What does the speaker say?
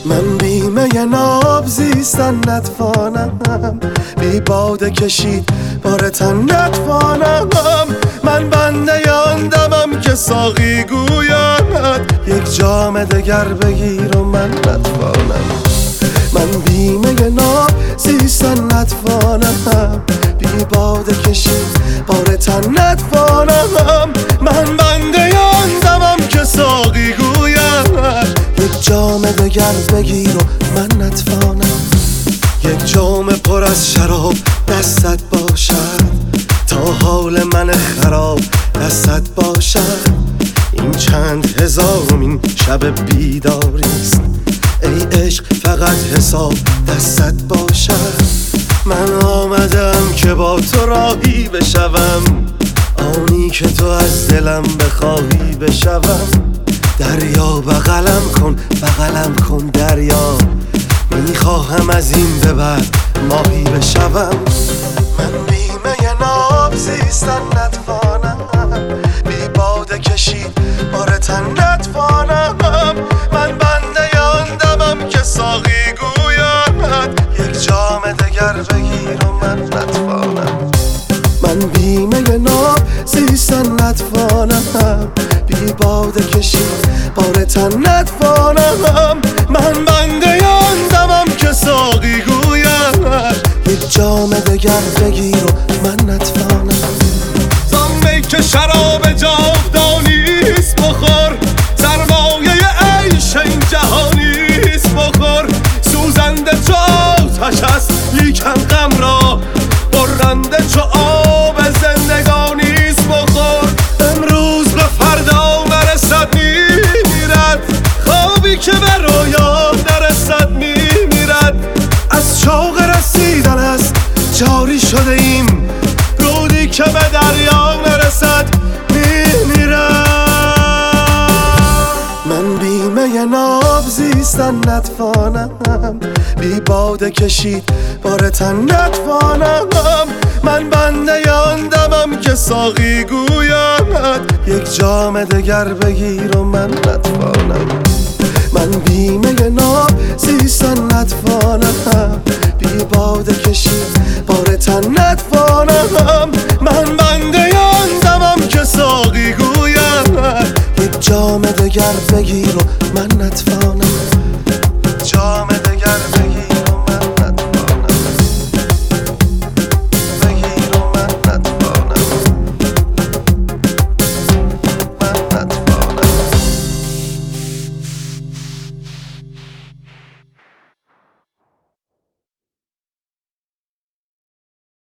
من بیمه ناب زیستن نتوانم، بی باده کشید بار تن نتوانم. من بنده آن دمم که ساقی گوید یک جام دگر بگیر و من نتوانم. من بیمه ناب زیستن نتوانم، بی باده کشید بار تن نتوانم. من بنده آن دمم که ساقی گوید یک جام دگر بگیر و من نتوانم. یک جام پر از شراب دستت باشد، تا حال من خراب دستت باشد. این چند هزارمین شب بیداریست، ای عشق فقط حساب دستت باشد. من آمدم که با تو راهی بشوم، آنی که تو از دلم بخواهی بشوم. دریا بغلم کن دریا، میخواهم از این به بعد ماهی بشوم. من بیمه ناب زیستن نتوانم، بی باده کشید بار تن نتوانم. من بنده آن دمم که ساقی گوید یک جام دگر بگیر و من نتوانم. من بیمه ناب زیستن نتوانم، بی باده کشید بار تن نتوانم. من بنده آن دمم که ساقی گوید یک جام دگر بگیر و من نتوانم. زان که شراب جاودانیست بخور، سرمایه عیش این جهانیست بخور. سوزنده چو آتش است لیکن غم را، برنده چو آب زندگانیست بخور. امروز به فردا نرسد میمیرد، خوابی که به رویا نرسد میمیرد. از شوق رسیدن است جاری شده ایم، رودی که به دریا نرسد میمیرد. من بیمه ناب زیستن نتوانم، بی باده کشید بار تن نتوانم. من بنده آن دمم که ساقی گوید یک جام دگر بگیر و من نتوانم. من بیمه ناب زیستن نتوانم، بی باده کشید بار تن نتوانم. من بنده آن دمم که ساقی گوید یک جام دگر بگیر و من نتوانم. جام